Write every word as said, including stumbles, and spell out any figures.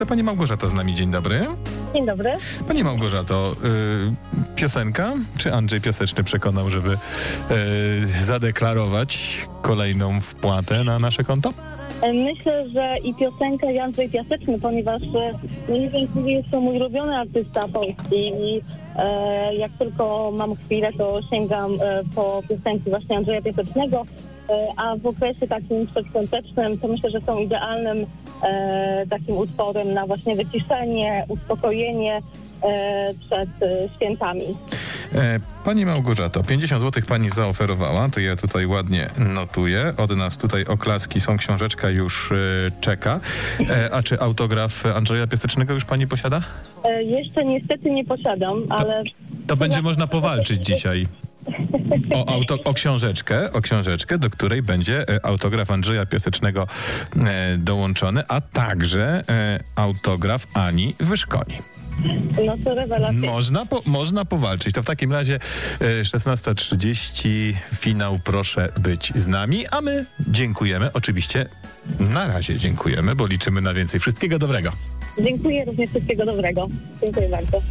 Pani Małgorzata z nami, dzień dobry. Dzień dobry. Pani Małgorzato, y, piosenka, czy Andrzej Piaseczny przekonał, żeby y, zadeklarować kolejną wpłatę na nasze konto? Myślę, że i piosenka, i Andrzej Piaseczny, ponieważ no niewątpliwie jest to mój ulubiony artysta polski i e, jak tylko mam chwilę, to sięgam e, po piosenki właśnie Andrzeja Piasecznego, e, a w okresie takim przedświątecznym to myślę, że są idealnym e, takim utworem na właśnie wyciszenie, uspokojenie e, przed e, świętami. Pani Małgorzato, pięćdziesiąt złotych pani zaoferowała, to ja tutaj ładnie notuję. Od nas tutaj oklaski są, książeczka już y, czeka. E, a czy autograf Andrzeja Piasecznego już pani posiada? E, jeszcze niestety nie posiadam, ale... To będzie można powalczyć dzisiaj. O, auto, o książeczkę, o książeczkę, do której będzie e, autograf Andrzeja Piasecznego e, dołączony, a także e, autograf Ani Wyszkoni. No to rewelacja. Można, po, można powalczyć. To w takim razie e, szesnasta trzydzieści, finał, proszę być z nami, a my dziękujemy. Oczywiście na razie dziękujemy, bo liczymy na więcej. Wszystkiego dobrego. Dziękuję, również wszystkiego dobrego. Dziękuję bardzo.